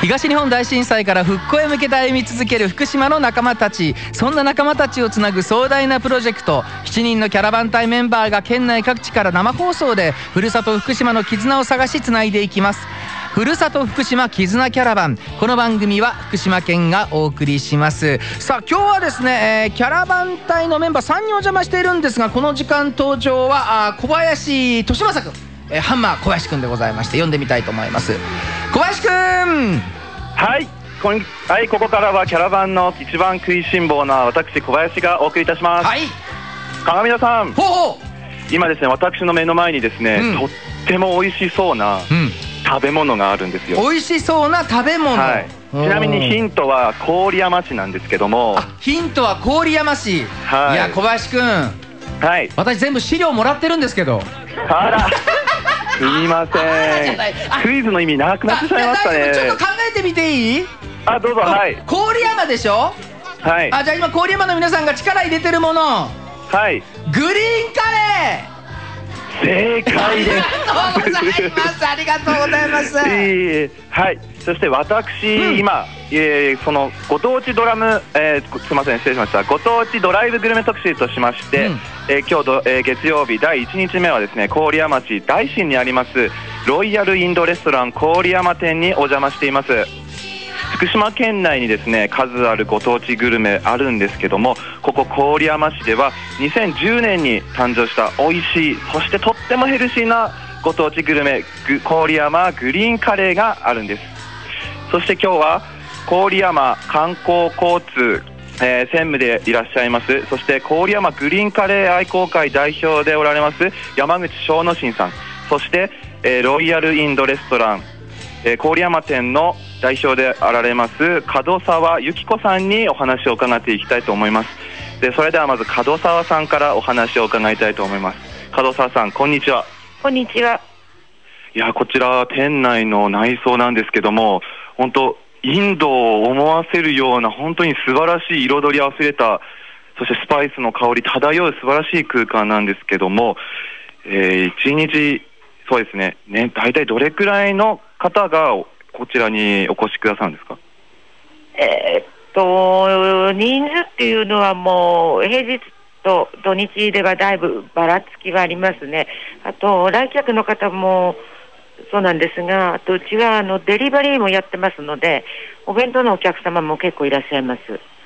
東日本大震災から復興へ向けて歩み続ける福島の仲間たち、そんな仲間たちをつなぐ壮大なプロジェクト、7人のキャラバン隊メンバーが県内各地から生放送でふるさと福島の絆を探しつないでいきます。ふるさと福島絆キャラバン、この番組は福島県がお送りします。さあ今日はですね、キャラバン隊のメンバー3人お邪魔しているんですが、この時間登場は小林利正君、ハンマー小林君でございまして、読んでみたいと思います。小林君、 はい、ここからはキャラバンの一番食いしん坊な私小林がお送りいたします。 はい、 鏡田さん、 ほう、 今ですね、私の目の前にですね、とっても美味しそうな食べ物があるんですよ。 美味しそうな食べ物、 はい、ちなみにヒントは郡山市なんですけども。 ヒントは郡山市。 はい、 いや小林君、 はい、 私全部資料もらってるんですけど。 あらすみません、クイズの意味なくなってしまいましたね。 ちょっと考えてみていい？ どうぞ。はい、 郡山でしょ。 はい、 じゃあ今郡山の皆さんが力入れてるもの、 はい、 グリーンカレー。 正解です。 ありがとうございます。 はい、そして私、今、そのご当地ドラム、すみません失礼しました、ご当地ドライブグルメ特集としまして、今日月曜日第1日目はですね、郡山市大新にありますロイヤルインドレストラン郡山店にお邪魔しています。福島県内にですね、数あるご当地グルメあるんですけども、ここ郡山市では2010年に誕生した美味しい、そしてとってもヘルシーなご当地グルメ、郡山グリーンカレーがあるんです。そして今日は郡山観光交通、専務でいらっしゃいます、そして郡山グリーンカレー愛好会代表でおられます山口正之進さん、そして、ロイヤルインドレストラン、郡山店の代表であられます門沢由紀子さんにお話を伺っていきたいと思います。でそれではまず門沢さんからお話を伺いたいと思います。門沢さん、こんにちは。 こんにちは。 いや、こちら店内の内装なんですけども、本当インドを思わせるような本当に素晴らしい彩りあふれた、そしてスパイスの香り漂う素晴らしい空間なんですけども、一日そうですね、大体どれくらいの方がこちらにお越しくださるんですか？ 人数っていうのはもう平日と土日ではだいぶばらつきはありますね。あと来客の方もそうなんですが、あとうちはデリバリーもやってますので、お弁当のお客様も結構いらっしゃいます。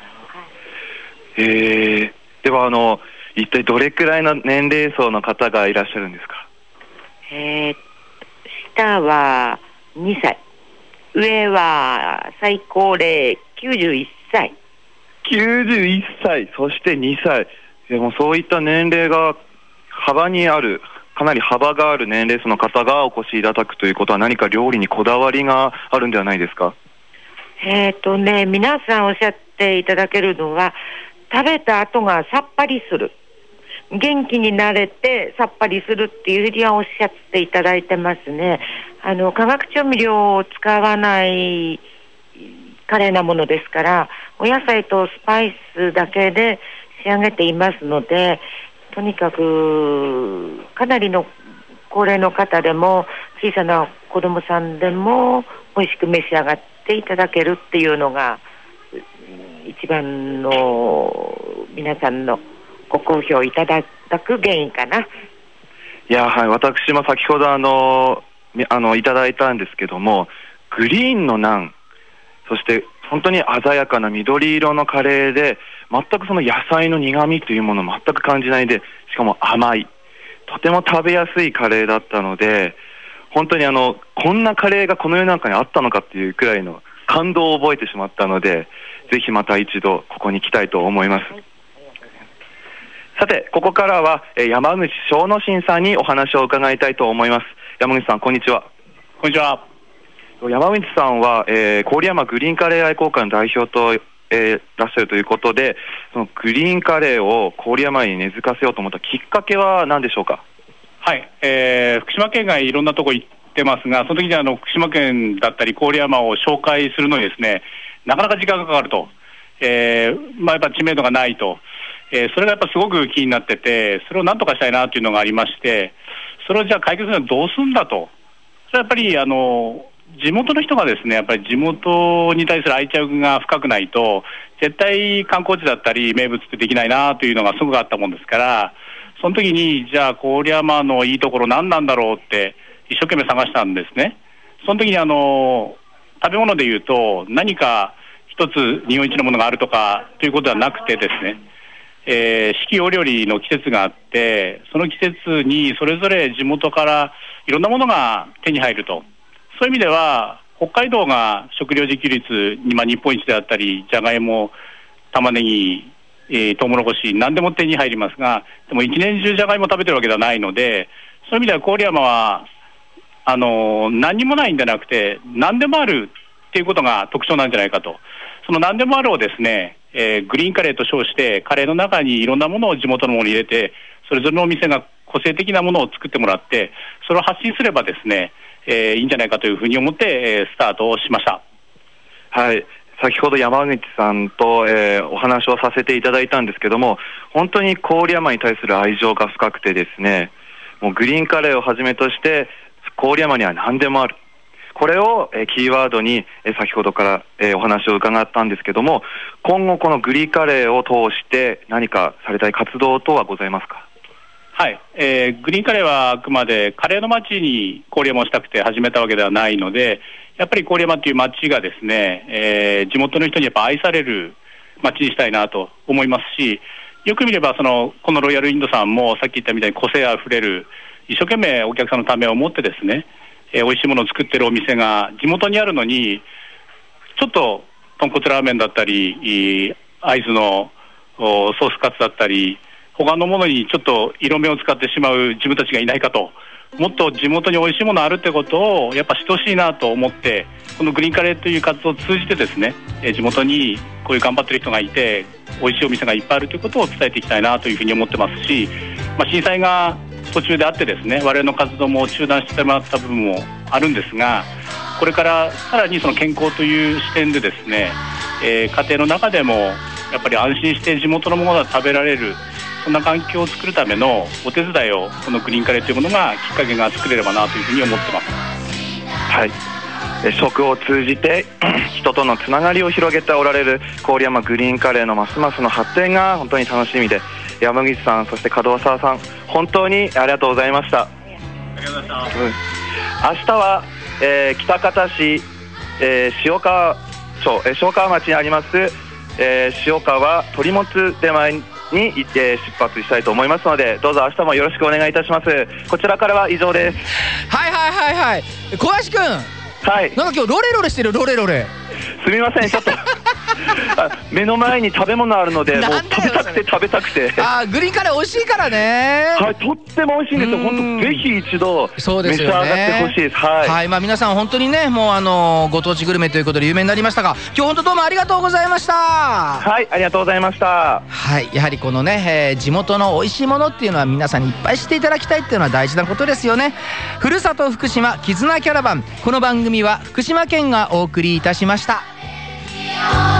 では一体どれくらいの年齢層の方がいらっしゃるんですか？ 下は2歳、上は最高齢91歳。 91歳、そして2歳。でもそういった年齢が幅にある、かなり幅がある年齢層の方がお越しいただくということは、何か料理にこだわりがあるんではないですか？ 皆さんおっしゃっていただけるのは、食べた後がさっぱりする、元気になれてさっぱりするっていうふうにはおっしゃっていただいてますね。化学調味料を使わないカレーなものですから、お野菜とスパイスだけで仕上げていますので、とにかくかなりの高齢の方でも小さな子供さんでも美味しく召し上がっていただけるっていうのが一番の皆さんのご好評いただく原因かな。 いや、はい、私も先ほどいただいたんですけども、グリーンのナン、そして本当に鮮やかな緑色のカレーで、全くその野菜の苦味というものを全く感じないで、しかも甘い、とても食べやすいカレーだったので、本当にこんなカレーがこの世の中にあったのかっていうくらいの感動を覚えてしまったので、ぜひまた一度ここに来たいと思います。さて、ここからは山口正之進さんにお話を伺いたいと思います。山口さん、こんにちは。 こんにちは。 山口さんは、郡山グリーンカレー愛好会の代表と、いらっしゃるということで、そのグリーンカレーを郡山に根付かせようと思ったきっかけは何でしょうか？ はい、福島県外いろんなとこ行ってますが、その時に福島県だったり郡山を紹介するのにですね、なかなか時間がかかると、やっぱ知名度がないと、それがやっぱすごく気になってて、それを何とかしたいなというのがありまして、それをじゃあ解決するのはどうするんだと。それはやっぱり地元の人がですね、やっぱり地元に対する愛着が深くないと、絶対観光地だったり名物ってできないなというのがすごくあったもんですから、その時にじゃあ郡山のいいところ何なんだろうって一生懸命探したんですね。その時に食べ物でいうと何か一つ日本一のものがあるとかということではなくてですね、四季折々の季節があって、その季節にそれぞれ地元からいろんなものが手に入ると。そういう意味では北海道が食料自給率に日本一であったり、じゃがいも、玉ねぎ、トウモロコシ何でも手に入りますが、でも一年中じゃがいも食べてるわけではないので、そういう意味では郡山は何にもないんじゃなくて何でもあるっていうことが特徴なんじゃないかと。その何でもあるをですね、グリーンカレーと称してカレーの中にいろんなものを地元のものに入れて、それぞれのお店が個性的なものを作ってもらって、それを発信すればですね、いいんじゃないかというふうに思って、スタートをしました。 はい、先ほど山口さんと、お話をさせていただいたんですけども、本当に郡山に対する愛情が深くてですね、もうグリーンカレーをはじめとして郡山には何でもある、これを、キーワードに、先ほどから、お話を伺ったんですけども、今後このグリーンカレーを通して何かされたい活動等はございますか？ はい、グリーンカレーはあくまでカレーの街に郡山をしたくて始めたわけではないので、やっぱり郡山という街がですね、地元の人にやっぱ愛される街にしたいなと思いますし、よく見ればこのロイヤルインドさんもさっき言ったみたいに個性あふれる、一生懸命お客さんのためを思ってですね、美味しいものを作ってるお店が地元にあるのに、ちょっと豚骨ラーメンだったり会津のソースカツだったり他のものにちょっと色目を使ってしまう自分たちがいないかと。もっと地元に美味しいものあるってことをやっぱしてほしいなと思って、このグリーンカレーという活動を通じてですね、地元にこういう頑張ってる人がいて美味しいお店がいっぱいあるということを伝えていきたいなというふうに思ってますし、震災が途中であってですね、我々の活動も中断してもらった部分もあるんですが、これからさらにその健康という視点でですね、家庭の中でもやっぱり安心して地元のものが食べられる、そんな環境を作るためのお手伝いをこのグリーンカレーというものがきっかけが作れればなというふうに思ってます。 はい、食を通じて人とのつながりを広げておられる郡山グリーンカレーのますますの発展が本当に楽しみで、山口さんそして門沢さん本当にありがとうございました。 ありがとうございました。 明日は、喜多方市、塩川町、塩川町にあります、塩川鳥もつ出前に出発したいと思いますので、どうぞ明日もよろしくお願いいたします。こちらからは以上です。 はい小林くん、 はい、 なんか今日ロレロレしてる。ロレロレすみません、ちょっと目の前に食べ物あるので、もう食べたくてグリーンカレー美味しいからね。 はい、とっても美味しいんですよ。本当ぜひ一度召し上がってほしいです。はい、 皆さん本当にね、もうご当地グルメということで有名になりましたが、今日本当どうもありがとうございました。 はい、ありがとうございました。 はい、やはりこのね、地元の美味しいものっていうのは皆さんにいっぱい知っていただきたいっていうのは大事なことですよね。ふるさと福島絆キャラバン、この番組は福島県がお送りいたしました。